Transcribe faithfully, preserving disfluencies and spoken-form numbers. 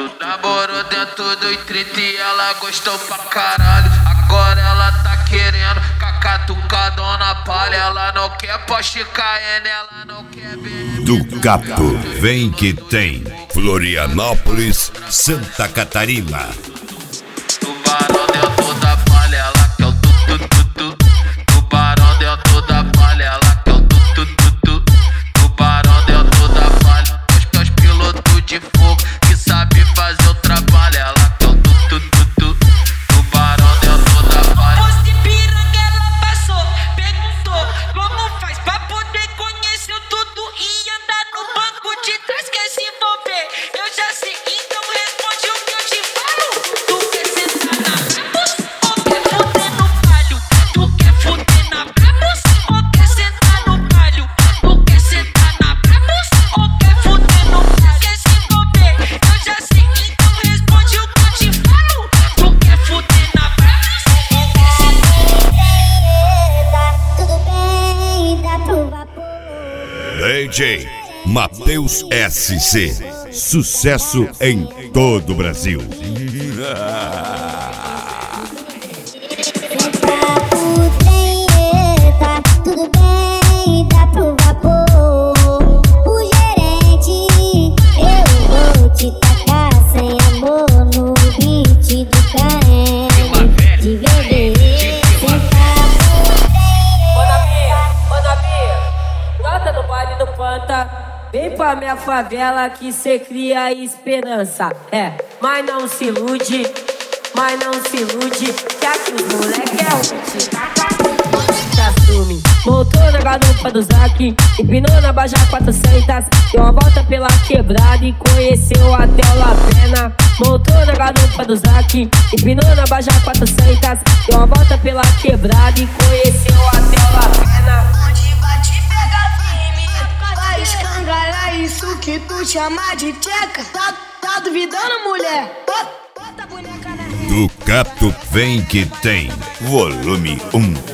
Namorou dentro do trinta e ela gostou pra caralho. Agora ela tá querendo cacatucadão na palha. Ela não quer Porsche Cayenne, ela não quer B. Do Cato, vem que tem. Florianópolis, Santa Catarina. Tubarão dentro da palha, ela quer o tu-tu-tu-tu. Tubarão dentro da palha, ela quer o tu-tu-tu-tu. Tubarão dentro da palha, os meus pilotos de fogo que sabe fazer o trabalho, ela quer o tu-tu-tu-tu. Tubarão dentro da palha. Posto de piranga ela passou, perguntou como faz pra poder conhecer tudo e andar no banco de trás, quer se envolver. Eu já sei, então responde o que eu te falo. Tu quer sentar na Brabus ou quer fuder no palio? Tu quer fuder na Brabus ou quer sentar no palio? Tu quer sentar na Brabus ou quer fuder no palio? Quer se envolver? Eu já sei, então responde o que eu te falo. Tu quer fuder na Brabus ou quer sentar? Tudo bem, dá pro vapor. D J Matheus S C. Sucesso em todo o Brasil. Papo tem, tá tudo bem, dá pro vapor. O gerente, eu vou te tacar sem amor no beat do Caem. De bebê, sem papo tem. Ô Nabia, ô Nabia, brota no baile do Panta. Vem pra minha favela que cê cria esperança. É, mas não se ilude, mas não se ilude, que aqui os moleque é rude. Se assume, montou na garupa do Zac, empinou na Baja quatrocentos, deu uma volta pela quebrada e conheceu até o La Pena. Montou na garupa do Zac, empinou na Baja quatrocentos, deu uma volta pela quebrada e conheceu até o La Pena. Onde bate pega firme, vai escangalhar isso que tu chama de tcheca. Tá, tá duvidando, mulher? Bota, bota a boneca na rede. Do Cato, vem que tem. Volume um.